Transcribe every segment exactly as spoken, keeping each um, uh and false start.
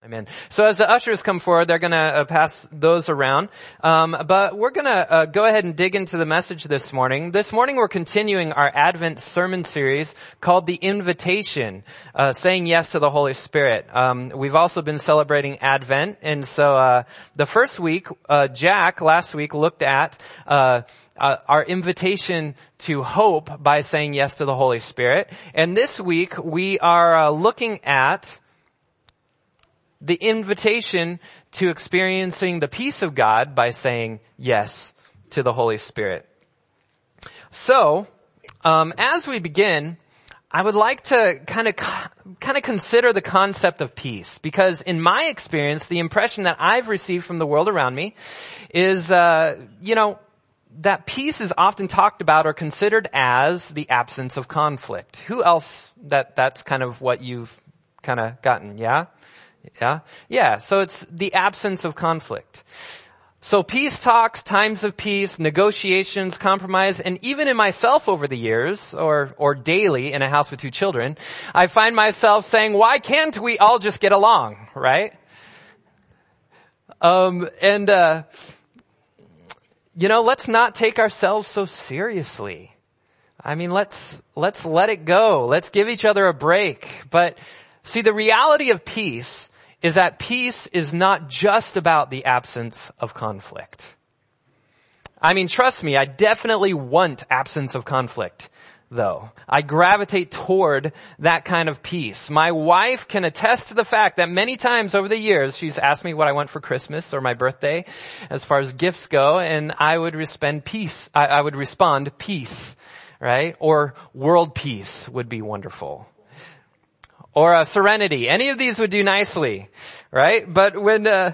Amen. So as the ushers come forward, they're going to uh, pass those around. Um, but we're going to uh, go ahead and dig into the message this morning. This morning we're continuing our Advent sermon series called The Invitation, uh, saying yes to the Holy Spirit. Um, we've also been celebrating Advent. And so uh, the first week, uh, Jack last week looked at uh, uh, our invitation to hope by saying yes to the Holy Spirit. And this week we are uh, looking at the invitation to experiencing the peace of God by saying yes to the Holy Spirit. So, um, as we begin, I would like to kind of, kind of consider the concept of peace, because in my experience, the impression that I've received from the world around me is, uh, you know, that peace is often talked about or considered as the absence of conflict. Who else that, that's kind of what you've kind of gotten, yeah? Yeah. Yeah. So it's the absence of conflict. So peace talks, times of peace, negotiations, compromise, and even in myself over the years, or, or daily in a house with two children, I find myself saying, why can't we all just get along? Right? Um, and, uh, you know, let's not take ourselves so seriously. I mean, let's, let's let it go. Let's give each other a break. But see, the reality of peace is that peace is not just about the absence of conflict. I mean, trust me, I definitely want absence of conflict, though. I gravitate toward that kind of peace. My wife can attest to the fact that many times over the years, she's asked me what I want for Christmas or my birthday as far as gifts go, and I would respond peace. I, I would respond peace, right? Or world peace would be wonderful. Or uh, serenity. Any of these would do nicely, right? But when, uh,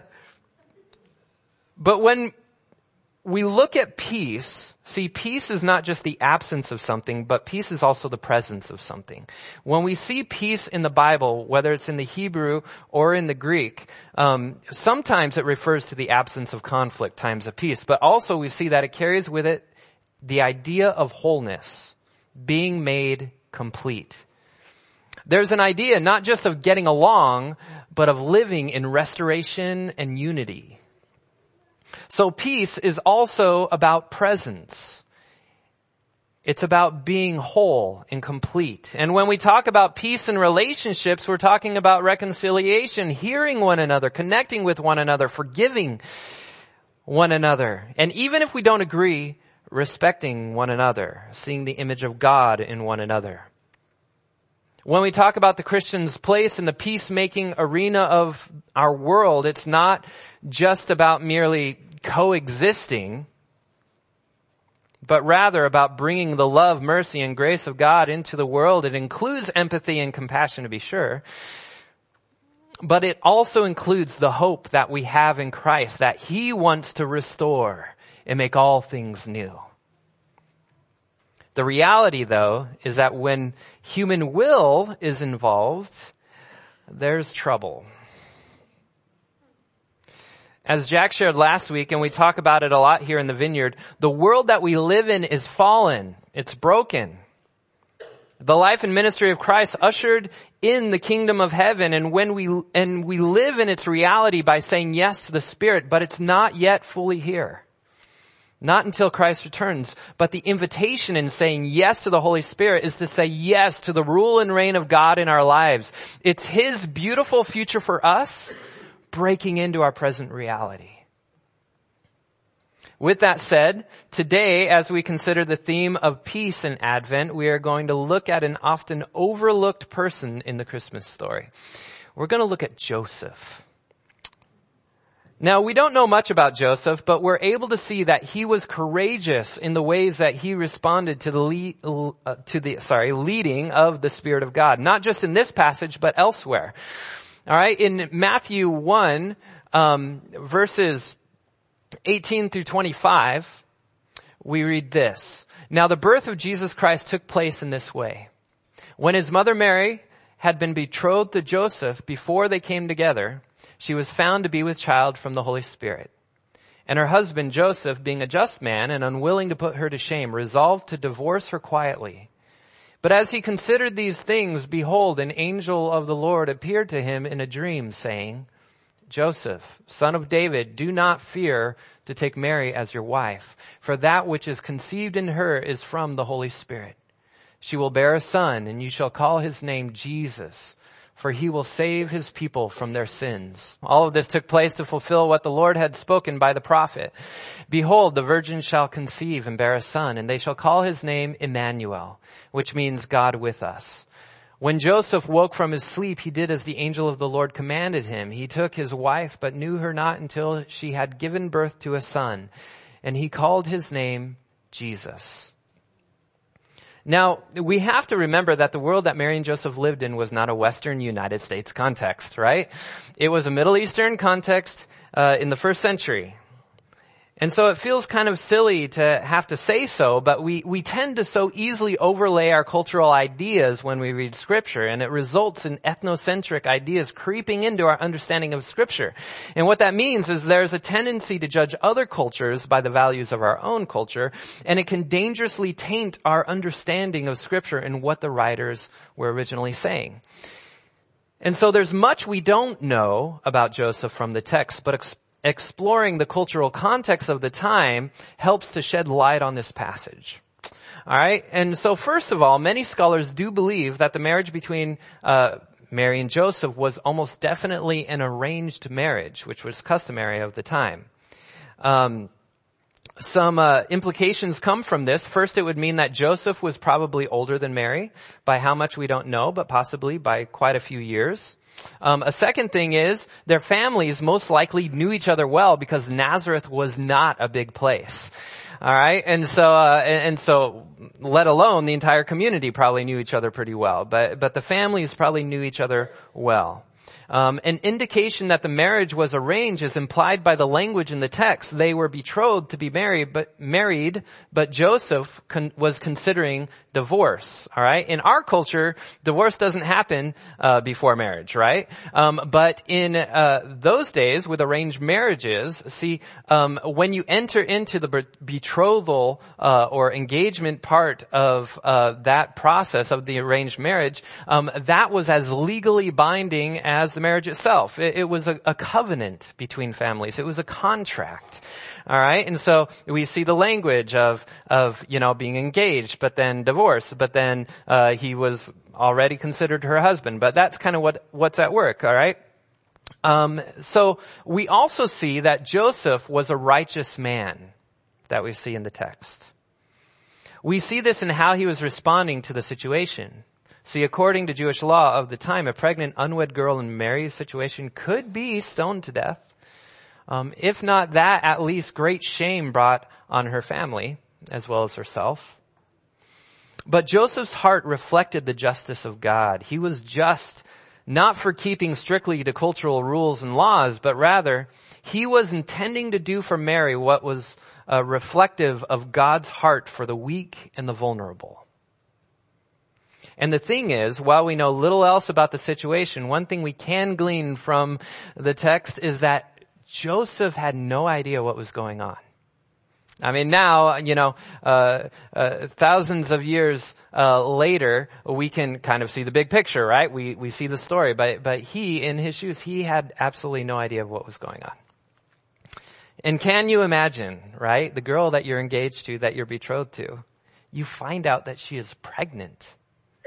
but when we look at peace, see, peace is not just the absence of something, but peace is also the presence of something. When we see peace in the Bible, whether it's in the Hebrew or in the Greek, um, sometimes it refers to the absence of conflict, times of peace. But also we see that it carries with it the idea of wholeness, being made complete. There's an idea not just of getting along, but of living in restoration and unity. So peace is also about presence. It's about being whole and complete. And when we talk about peace in relationships, we're talking about reconciliation, hearing one another, connecting with one another, forgiving one another. And even if we don't agree, respecting one another, seeing the image of God in one another. When we talk about the Christian's place in the peacemaking arena of our world, it's not just about merely coexisting, but rather about bringing the love, mercy, and grace of God into the world. It includes empathy and compassion, to be sure, but it also includes the hope that we have in Christ, that He wants to restore and make all things new. The reality, though, is that when human will is involved, there's trouble. As Jack shared last week, and we talk about it a lot here in the Vineyard, the world that we live in is fallen. It's broken. The life and ministry of Christ ushered in the kingdom of heaven, and when we, and we live in its reality by saying yes to the Spirit, but it's not yet fully here. Not until Christ returns. But the invitation in saying yes to the Holy Spirit is to say yes to the rule and reign of God in our lives. It's His beautiful future for us breaking into our present reality. With that said, today, as we consider the theme of peace in Advent, we are going to look at an often overlooked person in the Christmas story. We're going to look at Joseph. Now, we don't know much about Joseph, but we're able to see that he was courageous in the ways that he responded to the lead, uh, to the sorry leading of the Spirit of God. Not just in this passage, but elsewhere. All right, in Matthew one, um, verses eighteen through twenty-five, we read this: Now the birth of Jesus Christ took place in this way. When his mother Mary had been betrothed to Joseph before they came together, she was found to be with child from the Holy Spirit. And her husband Joseph, being a just man and unwilling to put her to shame, resolved to divorce her quietly. But as he considered these things, behold, an angel of the Lord appeared to him in a dream, saying, Joseph, son of David, do not fear to take Mary as your wife, for that which is conceived in her is from the Holy Spirit. She will bear a son, and you shall call his name Jesus, for he will save his people from their sins. All of this took place to fulfill what the Lord had spoken by the prophet. Behold, the virgin shall conceive and bear a son, and they shall call his name Emmanuel, which means God with us. When Joseph woke from his sleep, he did as the angel of the Lord commanded him. He took his wife, but knew her not until she had given birth to a son, and he called his name Jesus. Now, we have to remember that the world that Mary and Joseph lived in was not a Western United States context, right? It was a Middle Eastern context uh, in the first century. And so it feels kind of silly to have to say so, but we, we tend to so easily overlay our cultural ideas when we read Scripture, and it results in ethnocentric ideas creeping into our understanding of Scripture. And what that means is there's a tendency to judge other cultures by the values of our own culture, and it can dangerously taint our understanding of Scripture and what the writers were originally saying. And so there's much we don't know about Joseph from the text, but ex- exploring the cultural context of the time helps to shed light on this passage. All right. And so first of all, many scholars do believe that the marriage between uh Mary and Joseph was almost definitely an arranged marriage, which was customary of the time. Um Some uh, implications come from this. First, it would mean that Joseph was probably older than Mary. By how much we don't know, but possibly by quite a few years. Um, a second thing is their families most likely knew each other well because Nazareth was not a big place. All right, and so uh, and, and so, let alone the entire community probably knew each other pretty well. But but the families probably knew each other well. Um, an indication that the marriage was arranged is implied by the language in the text. They were betrothed to be married, but married, but Joseph con- was considering divorce. All right. In our culture, divorce doesn't happen uh, before marriage, right? Um, but in uh, those days, with arranged marriages, see, um, when you enter into the be- betrothal uh, or engagement part of uh, that process of the arranged marriage, um, that was as legally binding as the marriage itself. It, it was a, a covenant between families. It was a contract. All right. And so we see the language of, of, you know, being engaged, but then divorce, but then, uh, he was already considered her husband. But that's kind of what, what's at work. All right. Um, so we also see that Joseph was a righteous man that we see in the text. We see this in how he was responding to the situation. See, according to Jewish law of the time, a pregnant unwed girl in Mary's situation could be stoned to death. Um, if not that, at least great shame brought on her family as well as herself. But Joseph's heart reflected the justice of God. He was just not for keeping strictly to cultural rules and laws, but rather he was intending to do for Mary what was uh, reflective of God's heart for the weak and the vulnerable. And the thing is, while we know little else about the situation, one thing we can glean from the text is that Joseph had no idea what was going on. I mean, now, you know, uh, uh thousands of years uh later, we can kind of see the big picture, right? We we see the story, but but he, in his shoes, he had absolutely no idea of what was going on. And can you imagine, right? The girl that you're engaged to, that you're betrothed to, you find out that she is pregnant.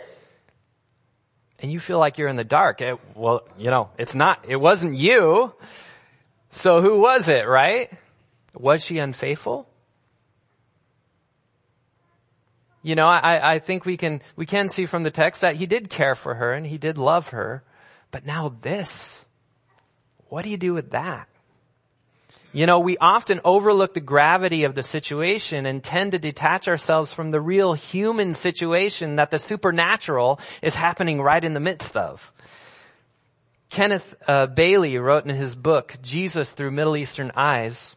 And you feel like you're in the dark. It, well, you know, it's not, it wasn't you. So who was it, right? Was she unfaithful? You know, I, I think we can, we can see from the text that he did care for her and he did love her. But now this, what do you do with that? You know, we often overlook the gravity of the situation and tend to detach ourselves from the real human situation that the supernatural is happening right in the midst of. Kenneth uh, Bailey wrote in his book, Jesus Through Middle Eastern Eyes,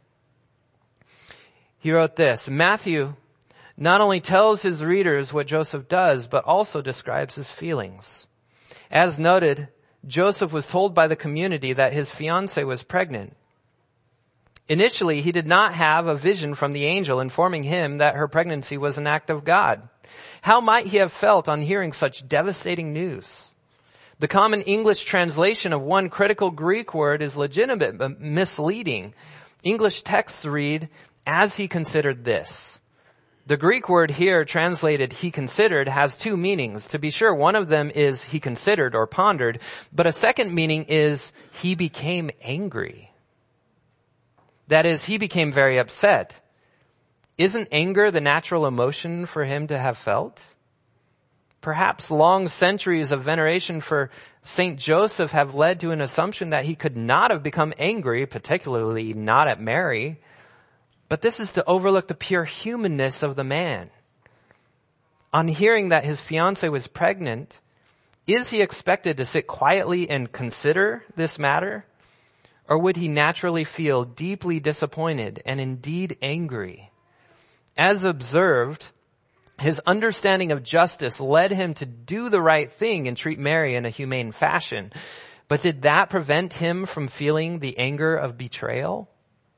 he wrote this: Matthew not only tells his readers what Joseph does, but also describes his feelings. As noted, Joseph was told by the community that his fiancée was pregnant. Initially, he did not have a vision from the angel informing him that her pregnancy was an act of God. How might he have felt on hearing such devastating news? The common English translation of one critical Greek word is legitimate but misleading. English texts read, as he considered this. The Greek word here translated he considered has two meanings. To be sure, one of them is he considered or pondered, but a second meaning is he became angry. That is, he became very upset. Isn't anger the natural emotion for him to have felt? Perhaps long centuries of veneration for Saint Joseph have led to an assumption that he could not have become angry, particularly not at Mary. But this is to overlook the pure humanness of the man. On hearing that his fiancée was pregnant, is he expected to sit quietly and consider this matter? Or would he naturally feel deeply disappointed and indeed angry? As observed, his understanding of justice led him to do the right thing and treat Mary in a humane fashion. But did that prevent him from feeling the anger of betrayal?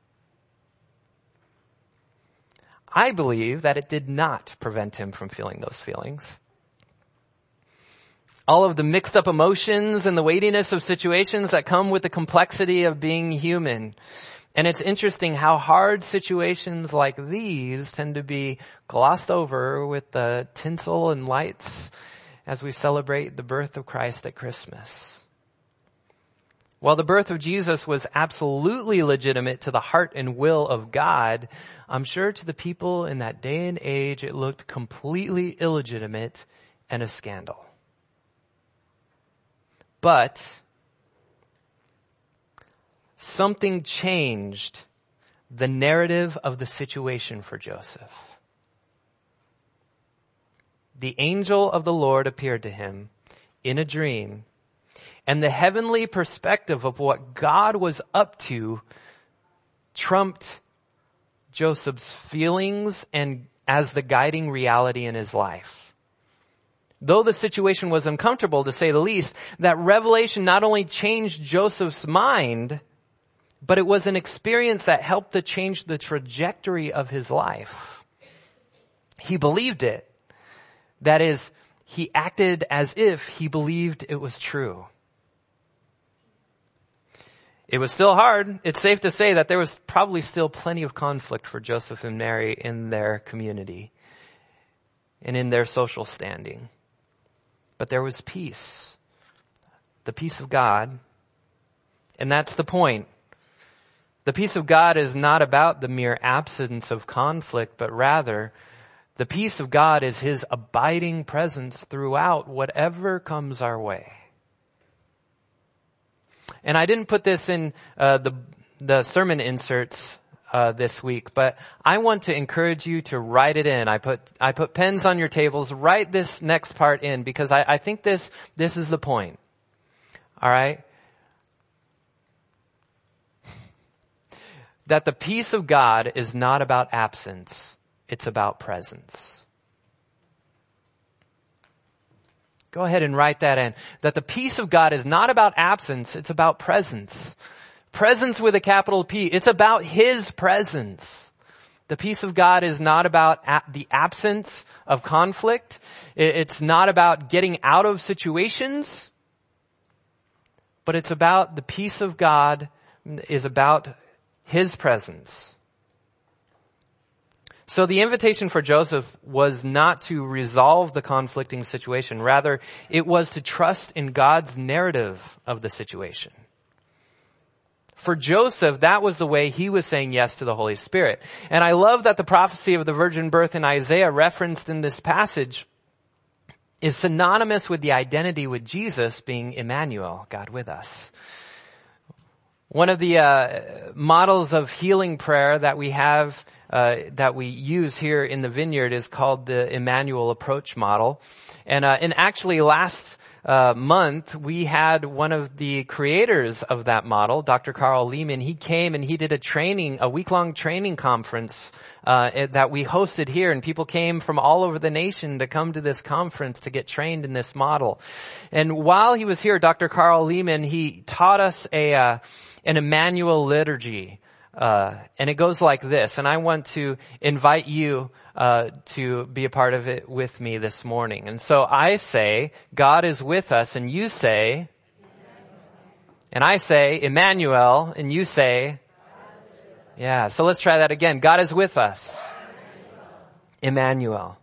I believe that it did not prevent him from feeling those feelings. All of the mixed up emotions and the weightiness of situations that come with the complexity of being human. And it's interesting how hard situations like these tend to be glossed over with the tinsel and lights as we celebrate the birth of Christ at Christmas. While the birth of Jesus was absolutely legitimate to the heart and will of God, I'm sure to the people in that day and age it looked completely illegitimate and a scandal. But something changed the narrative of the situation for Joseph. The angel of the Lord appeared to him in a dream, and the heavenly perspective of what God was up to trumped Joseph's feelings and as the guiding reality in his life. Though the situation was uncomfortable, to say the least, that revelation not only changed Joseph's mind, but it was an experience that helped to change the trajectory of his life. He believed it. That is, he acted as if he believed it was true. It was still hard. It's safe to say that there was probably still plenty of conflict for Joseph and Mary in their community and in their social standing. But there was peace, the peace of God. And that's the point. The peace of God is not about the mere absence of conflict, but rather the peace of God is his abiding presence throughout whatever comes our way. And I didn't put this in uh, the the sermon inserts uh, this week, but I want to encourage you to write it in. I put I put pens on your tables. Write this next part in because I, I think this this is the point. All right, that the peace of God is not about absence; it's about presence. Go ahead and write that in. That the peace of God is not about absence, it's about presence. Presence with a capital P. It's about his presence. The peace of God is not about the absence of conflict. It's not about getting out of situations. But it's about the peace of God is about his presence. So the invitation for Joseph was not to resolve the conflicting situation. Rather, it was to trust in God's narrative of the situation. For Joseph, that was the way he was saying yes to the Holy Spirit. And I love that the prophecy of the virgin birth in Isaiah referenced in this passage is synonymous with the identity with Jesus being Emmanuel, God with us. One of the uh, models of healing prayer that we have Uh, that we use here in the Vineyard is called the Emmanuel Approach Model. And, uh, and actually last, uh, month we had one of the creators of that model, Doctor Carl Lehman. He came and he did a training, a week-long training conference, uh, that we hosted here, and people came from all over the nation to come to this conference to get trained in this model. And while he was here, Doctor Carl Lehman, he taught us a, uh, an Emmanuel liturgy. Uh, and it goes like this, and I want to invite you uh, to be a part of it with me this morning. And so I say, God is with us, and you say, and I say, Emmanuel, and you say, yeah, so let's try that again. God is with us. Emmanuel.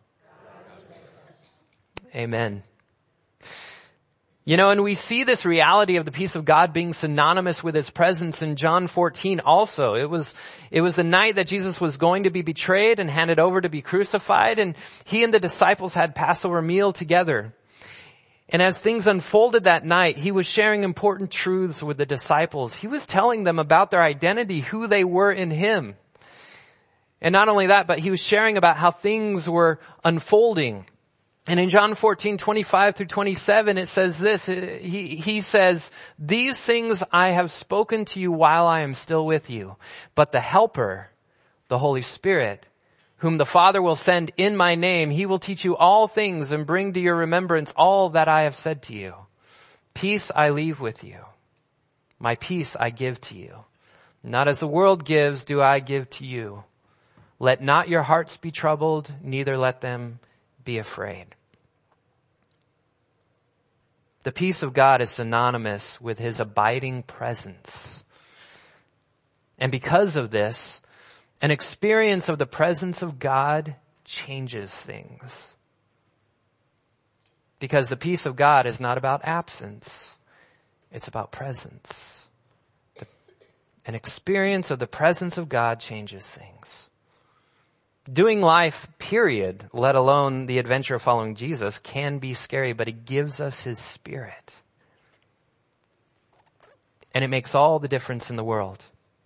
Amen. You know, and we see this reality of the peace of God being synonymous with his presence in John fourteen also. It was, it was the night that Jesus was going to be betrayed and handed over to be crucified, and he and the disciples had Passover meal together. And as things unfolded that night, he was sharing important truths with the disciples. He was telling them about their identity, who they were in him. And not only that, but he was sharing about how things were unfolding. And in John fourteen, twenty-five through twenty-seven, it says this, he, he says, "These things I have spoken to you while I am still with you, but the Helper, the Holy Spirit, whom the Father will send in my name, he will teach you all things and bring to your remembrance all that I have said to you. Peace I leave with you. My peace I give to you. Not as the world gives do I give to you. Let not your hearts be troubled, neither let them be afraid." The peace of God is synonymous with his abiding presence. And because of this, an experience of the presence of God changes things. Because the peace of God is not about absence. It's about presence. The, an experience of the presence of God changes things. Doing life, period, let alone the adventure of following Jesus, can be scary, but he gives us his Spirit. And it makes all the difference in the world.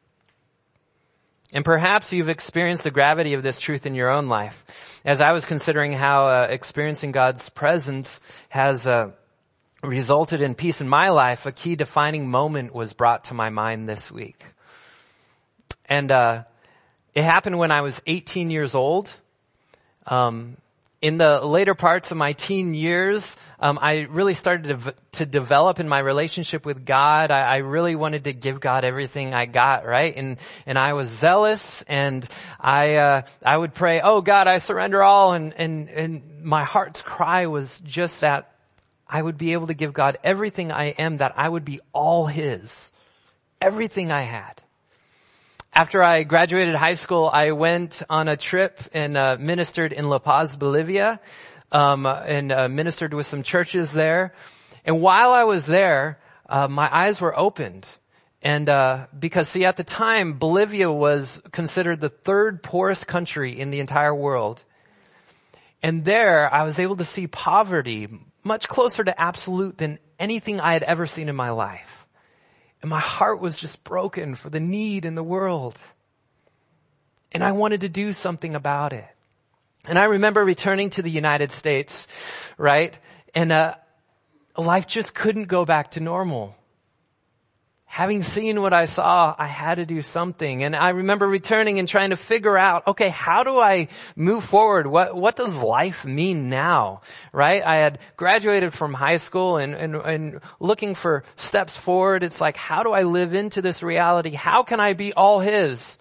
And perhaps you've experienced the gravity of this truth in your own life. As I was considering how uh, experiencing God's presence has uh, resulted in peace in my life, a key defining moment was brought to my mind this week. And uh It happened when I was eighteen years old. Um, in the later parts of my teen years, um, I really started to, to develop in my relationship with God. I, I really wanted to give God everything I got, right? And and I was zealous, and I uh, I would pray, "Oh God, I surrender all." And and and my heart's cry was just that I would be able to give God everything I am, that I would be all his, everything I had. After I graduated high school, I went on a trip and uh, ministered in La Paz, Bolivia, um, and uh, ministered with some churches there. And while I was there, uh, my eyes were opened. And uh, because, see, at the time, Bolivia was considered the third poorest country in the entire world. And there, I was able to see poverty much closer to absolute than anything I had ever seen in my life. And my heart was just broken for the need in the world. And I wanted to do something about it. And I remember returning to the United States, right? And uh, life just couldn't go back to normal. Having seen what I saw, I had to do something. And I remember returning and trying to figure out, okay, how do I move forward? What, what does life mean now? Right? I had graduated from high school and, and, and looking for steps forward. It's like, how do I live into this reality? How can I be all his?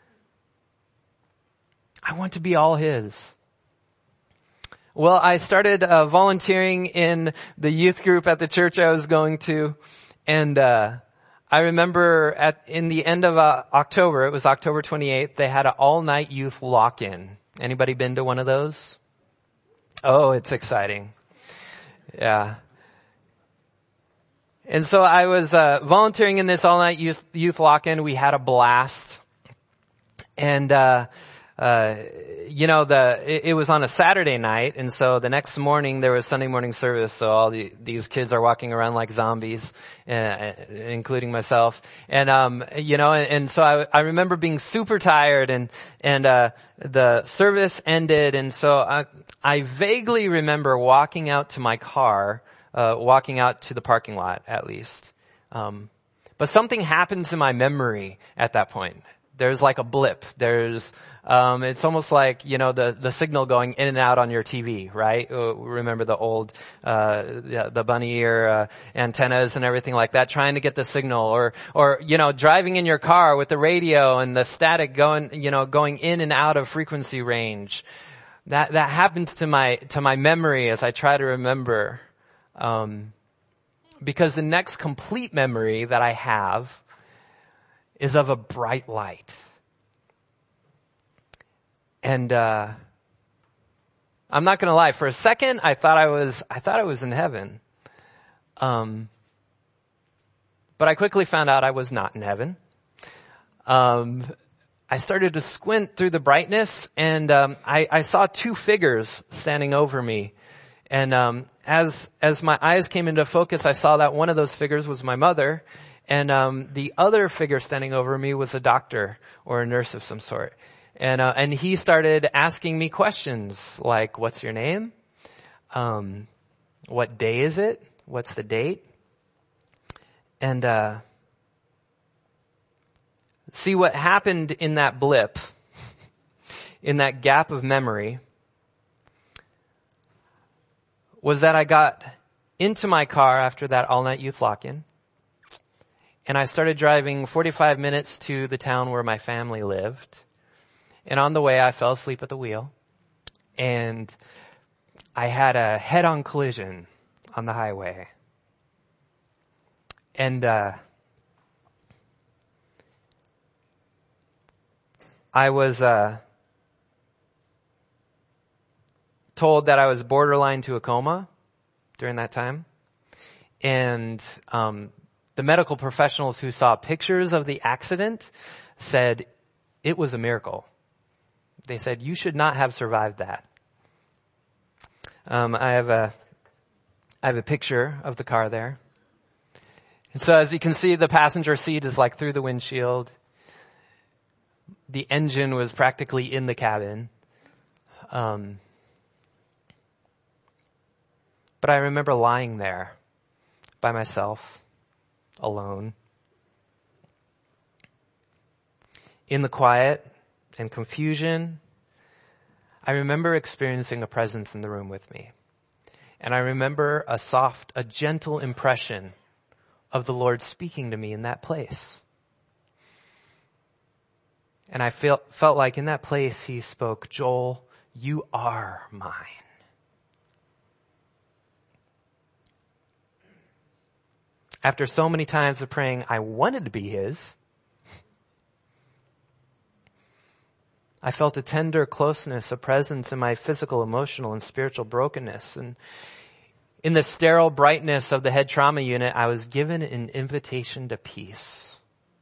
I want to be all his. Well, I started uh, volunteering in the youth group at the church I was going to. And, uh, I remember at, in the end of uh, October, it was October twenty-eighth, they had an all-night youth lock-in. Anybody been to one of those? Oh, it's exciting. Yeah. And so I was uh, volunteering in this all-night youth, youth lock-in. We had a blast. And, uh, uh, you know, the, it, it was on a Saturday night, and so the next morning there was Sunday morning service, so all the, these kids are walking around like zombies, uh, including myself. And, um, you know, and, and so I, I remember being super tired, and, and, uh, the service ended, and so I, I vaguely remember walking out to my car, uh, walking out to the parking lot, at least. Um, but something happens in my memory at that point. there's like a blip. There's, um, it's almost like, you know, the, the signal going in and out on your T V, right? Uh, remember the old, uh, the, the bunny ear, uh, antennas and everything like that, trying to get the signal, or, or, you know, driving in your car with the radio and the static going, you know, going in and out of frequency range. That, that happens to my, to my memory as I try to remember, um, because the next complete memory that I have is of a bright light. And, uh, I'm not gonna lie, for a second I thought I was, I thought I was in heaven. Um, but I quickly found out I was not in heaven. Um, I started to squint through the brightness, and, um, I, I saw two figures standing over me. And, um, as, as my eyes came into focus, I saw that one of those figures was my mother. And, um, the other figure standing over me was a doctor or a nurse of some sort. And, uh, and he started asking me questions like, what's your name? Um, what day is it? What's the date? And, uh, see what happened in that blip, in that gap of memory, was that I got into my car after that all-night youth lock-in. And I started driving forty-five minutes to the town where my family lived. And on the way, I fell asleep at the wheel. And I had a head-on collision on the highway. And, uh, I was, uh, told that I was borderline to a coma during that time. And, um, the medical professionals who saw pictures of the accident said it was a miracle. They said, you should not have survived that. Um, I have a, I have a picture of the car there. And so as you can see, the passenger seat is like through the windshield. The engine was practically in the cabin. Um, but I remember lying there by myself, alone, in the quiet and confusion. I remember experiencing a presence in the room with me. And I remember a soft, a gentle impression of the Lord speaking to me in that place. And I felt, felt like in that place he spoke, Joel, you are mine. After so many times of praying, I wanted to be his. I felt a tender closeness, a presence in my physical, emotional, and spiritual brokenness. And in the sterile brightness of the head trauma unit, I was given an invitation to peace.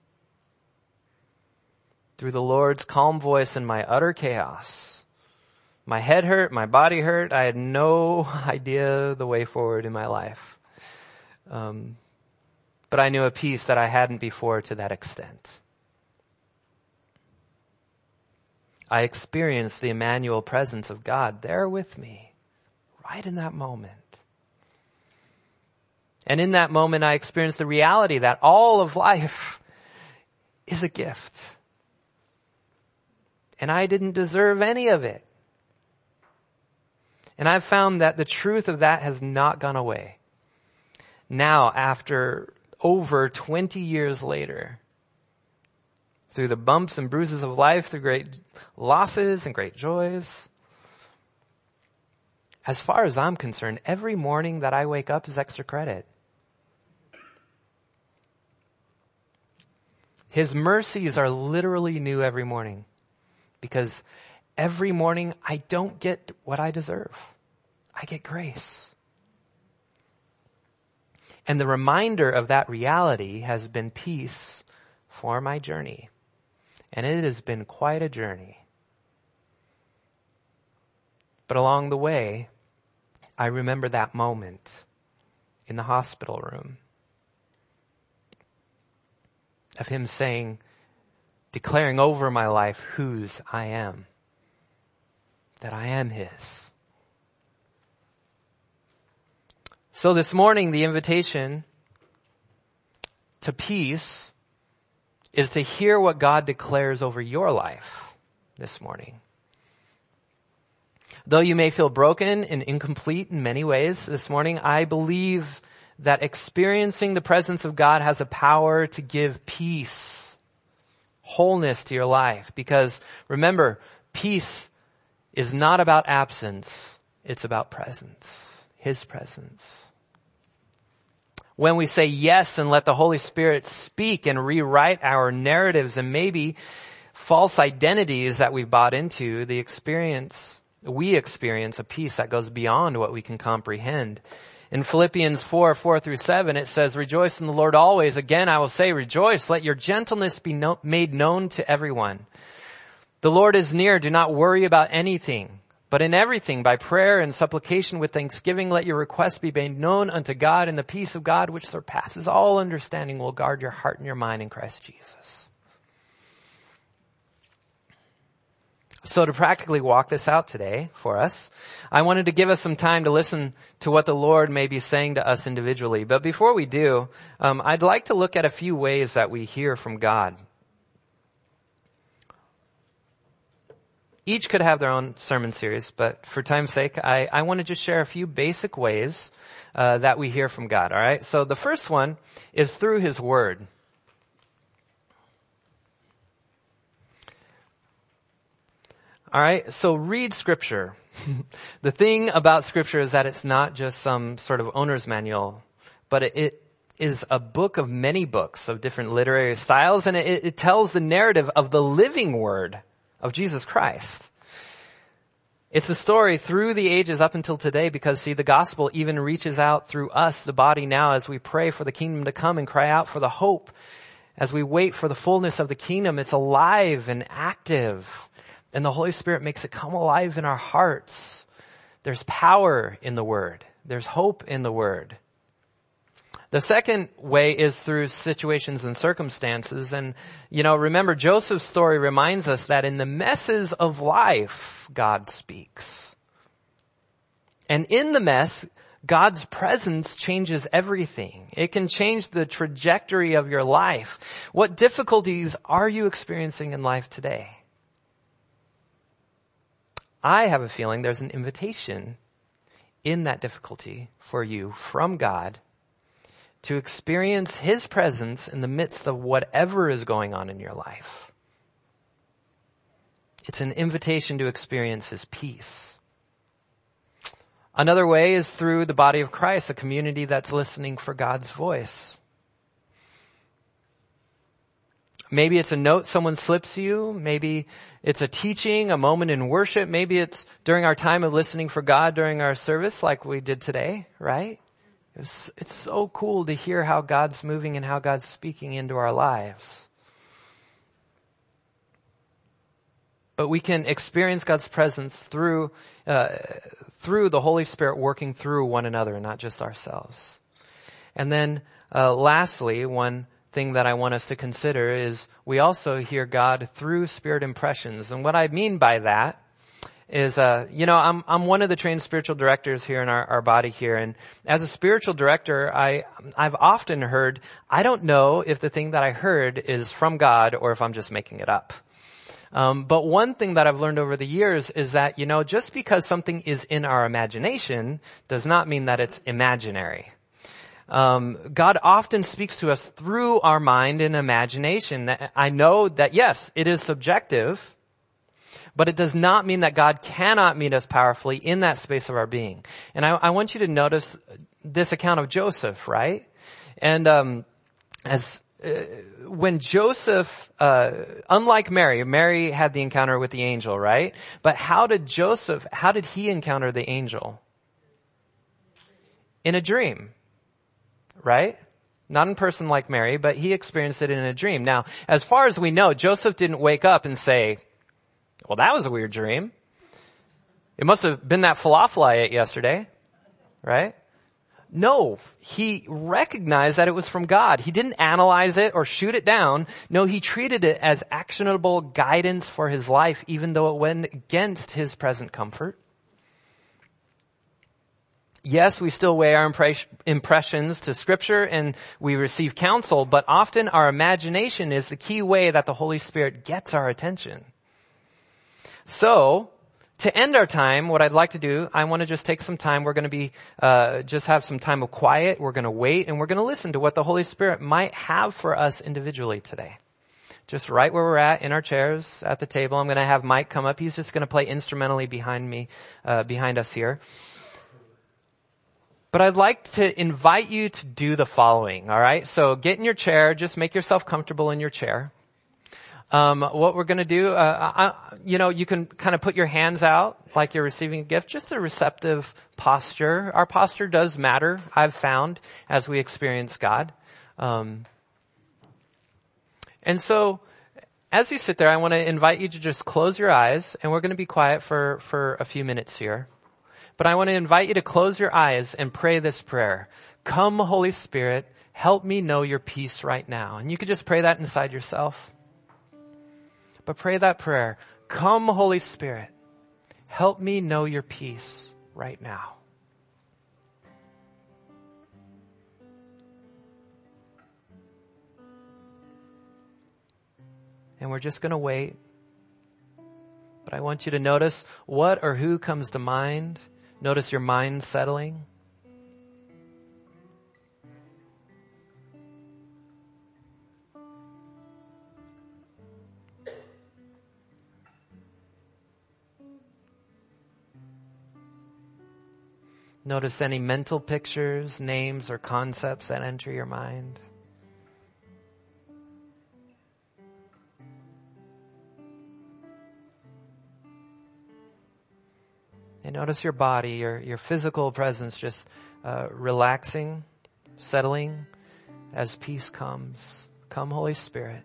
Through the Lord's calm voice in my utter chaos, my head hurt, my body hurt. I had no idea the way forward in my life. Um, but I knew a peace that I hadn't before to that extent. I experienced the Emmanuel presence of God there with me, right in that moment. And in that moment, I experienced the reality that all of life is a gift. And I didn't deserve any of it. And I've found that the truth of that has not gone away. Now, after over twenty years later, through the bumps and bruises of life, through great losses and great joys, as far as I'm concerned, every morning that I wake up is extra credit. His mercies are literally new every morning, because every morning I don't get what I deserve. I get grace. And the reminder of that reality has been peace for my journey. And it has been quite a journey. But along the way, I remember that moment in the hospital room of him saying, declaring over my life whose I am, that I am his. So this morning, the invitation to peace is to hear what God declares over your life this morning. Though you may feel broken and incomplete in many ways this morning, I believe that experiencing the presence of God has the power to give peace, wholeness to your life. Because remember, peace is not about absence, it's about presence, His presence. When we say yes and let the Holy Spirit speak and rewrite our narratives and maybe false identities that we've bought into, the experience, we experience a peace that goes beyond what we can comprehend. In Philippians four, four through seven, it says, rejoice in the Lord always. Again, I will say rejoice. Let your gentleness be no- made known to everyone. The Lord is near. Do not worry about anything, but in everything, by prayer and supplication with thanksgiving, let your requests be made known unto God, and the peace of God, which surpasses all understanding, will guard your heart and your mind in Christ Jesus. So to practically walk this out today for us, I wanted to give us some time to listen to what the Lord may be saying to us individually. But before we do, um, I'd like to look at a few ways that we hear from God. Each could have their own sermon series, but for time's sake, I, I want to just share a few basic ways uh, that we hear from God, all right? So the first one is through His Word. All right, so read Scripture. The thing about Scripture is that it's not just some sort of owner's manual, but it, it is a book of many books of different literary styles, and it, it tells the narrative of the living Word of Jesus Christ. It's the story through the ages up until today because, see, the gospel even reaches out through us, the body now, as we pray for the kingdom to come and cry out for the hope. As we wait for the fullness of the kingdom, it's alive and active. And the Holy Spirit makes it come alive in our hearts. There's power in the Word. There's hope in the Word. The second way is through situations and circumstances. And, you know, remember, Joseph's story reminds us that in the messes of life, God speaks. And in the mess, God's presence changes everything. It can change the trajectory of your life. What difficulties are you experiencing in life today? I have a feeling there's an invitation in that difficulty for you from God to experience His presence in the midst of whatever is going on in your life. It's an invitation to experience His peace. Another way is through the body of Christ, a community that's listening for God's voice. Maybe it's a note someone slips you. Maybe it's a teaching, a moment in worship. Maybe it's during our time of listening for God during our service like we did today, right? It's, it's so cool to hear how God's moving and how God's speaking into our lives. But we can experience God's presence through, uh, through the Holy Spirit working through one another, not just ourselves. And then, uh, lastly, one thing that I want us to consider is we also hear God through spirit impressions. And what I mean by that is, uh, you know, I'm, I'm one of the trained spiritual directors here in our, our body here. And as a spiritual director, I, I've often heard, I don't know if the thing that I heard is from God or if I'm just making it up. Um, but one thing that I've learned over the years is that, you know, just because something is in our imagination does not mean that it's imaginary. Um, God often speaks to us through our mind and imagination. I know that, yes, it is subjective, but it does not mean that God cannot meet us powerfully in that space of our being. And I, I want you to notice this account of Joseph, right? And um, as uh, when Joseph, uh, unlike Mary, Mary had the encounter with the angel, right? But how did Joseph, how did he encounter the angel? In a dream. Right? Not in person like Mary, but he experienced it in a dream. Now, as far as we know, Joseph didn't wake up and say, well, that was a weird dream. It must have been that falafel I ate yesterday. Right? No, he recognized that it was from God. He didn't analyze it or shoot it down. No, he treated it as actionable guidance for his life, even though it went against his present comfort. Yes, we still weigh our impre- impressions to Scripture and we receive counsel, but often our imagination is the key way that the Holy Spirit gets our attention. So, to end our time, what I'd like to do, I want to just take some time. We're going to be, uh, just have some time of quiet. We're going to wait and we're going to listen to what the Holy Spirit might have for us individually today. Just right where we're at in our chairs at the table. I'm going to have Mike come up. He's just going to play instrumentally behind me, uh, behind us here. But I'd like to invite you to do the following, all right? So get in your chair. Just make yourself comfortable in your chair. Um, what we're going to do, uh, I, you know, you can kind of put your hands out like you're receiving a gift, just a receptive posture. Our posture does matter, I've found, as we experience God. Um, and so as you sit there, I want to invite you to just close your eyes, and we're going to be quiet for, for a few minutes here. But I want to invite you to close your eyes and pray this prayer. Come, Holy Spirit, help me know your peace right now. And you could just pray that inside yourself. But pray that prayer. Come, Holy Spirit, help me know your peace right now. And we're just going to wait. But I want you to notice what or who comes to mind. Notice your mind settling. Notice any mental pictures, names, or concepts that enter your mind. And notice your body, your, your physical presence just uh, relaxing, settling as peace comes. Come, Holy Spirit.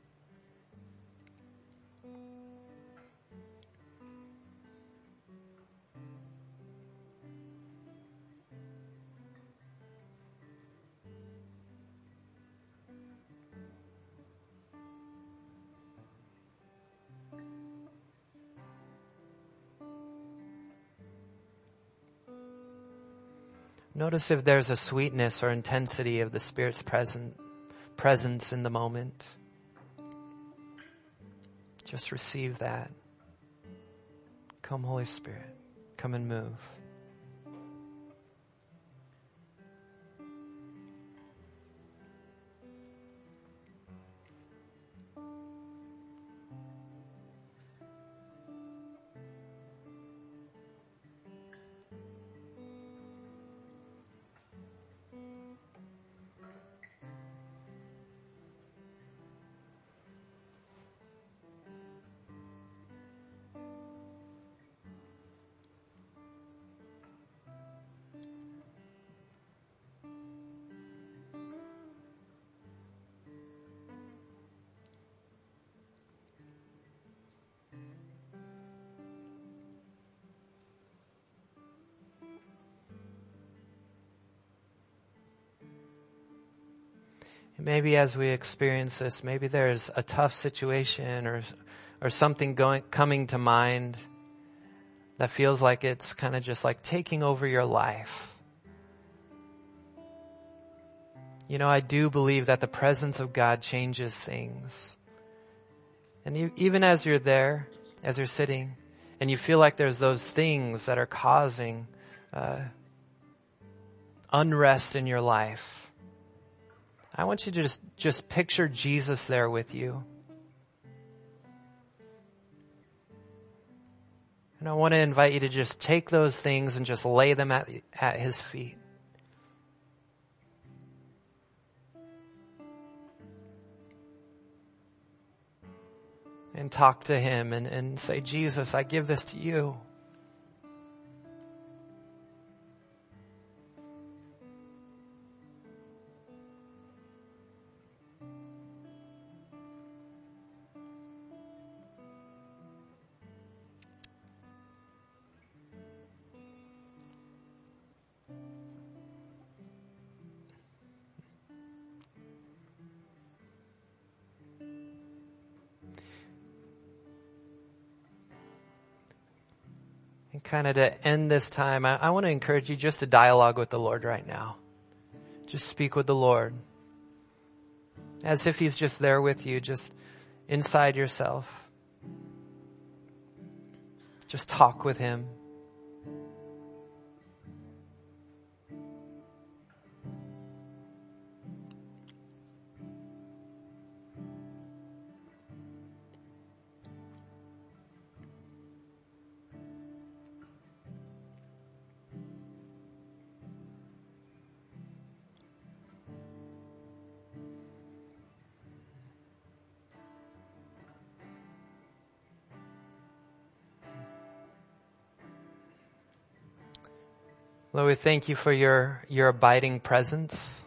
Notice if there's a sweetness or intensity of the Spirit's present, presence in the moment. Just receive that. Come, Holy Spirit. Come and move. Maybe as we experience this, maybe there's a tough situation or or something going coming to mind that feels like it's kind of just like taking over your life. You know, I do believe that the presence of God changes things. And you, even as you're there, as you're sitting, and you feel like there's those things that are causing uh, unrest in your life, I want you to just, just picture Jesus there with you. And I want to invite you to just take those things and just lay them at, at his feet. And talk to him and, and say, Jesus, I give this to you. And kind of to end this time, I, I want to encourage you just to dialogue with the Lord right now. Just speak with the Lord. As if he's just there with you, just inside yourself. Just talk with him. Lord, we thank you for your, your abiding presence.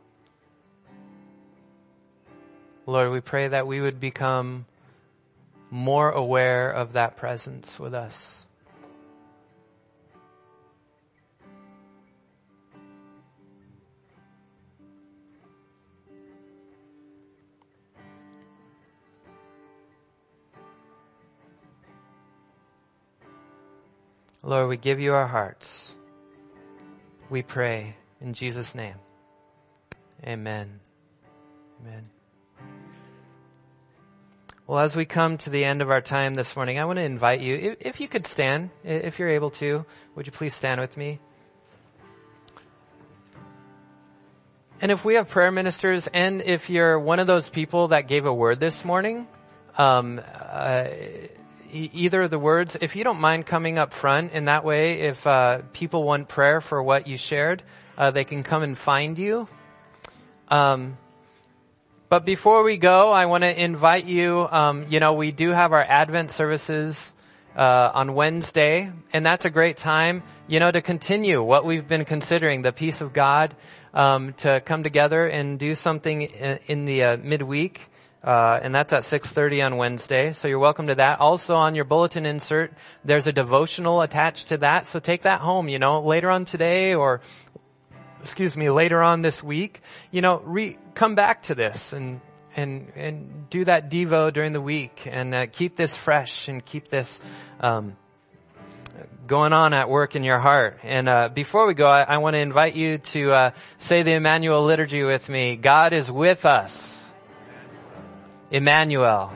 Lord, we pray that we would become more aware of that presence with us. Lord, we give you our hearts. We pray in Jesus' name. Amen. Amen. Well, as we come to the end of our time this morning, I want to invite you, if, if you could stand, if you're able to, would you please stand with me? And if we have prayer ministers, and if you're one of those people that gave a word this morning, um, uh, either of the words, if you don't mind coming up front, in that way, if uh, people want prayer for what you shared, uh, they can come and find you. Um, but before we go, I want to invite you, um, you know, we do have our Advent services uh, on Wednesday, and that's a great time, you know, to continue what we've been considering, the peace of God, um, to come together and do something in, in the uh, midweek. Uh, and that's at six thirty on Wednesday. So you're welcome to that. Also on your bulletin insert, there's a devotional attached to that. So take that home, you know, later on today or, excuse me, later on this week, you know, re, come back to this and, and, and do that Devo during the week and uh, keep this fresh and keep this, um, going on at work in your heart. And, uh, before we go, I, I want to invite you to, uh, say the Emmanuel liturgy with me. God is with us. Emmanuel.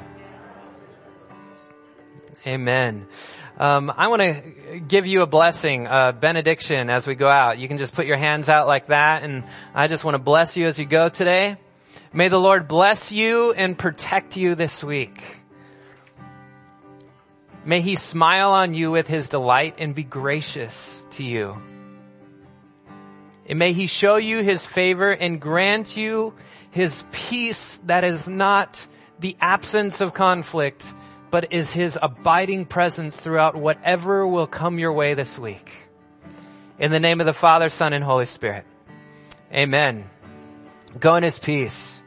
Amen. Um, I want to give you a blessing, a benediction as we go out. You can just put your hands out like that, and I just want to bless you as you go today. May the Lord bless you and protect you this week. May he smile on you with his delight and be gracious to you. And may he show you his favor and grant you his peace that is not the absence of conflict, but is his abiding presence throughout whatever will come your way this week. In the name of the Father, Son, and Holy Spirit. Amen. Go in his peace.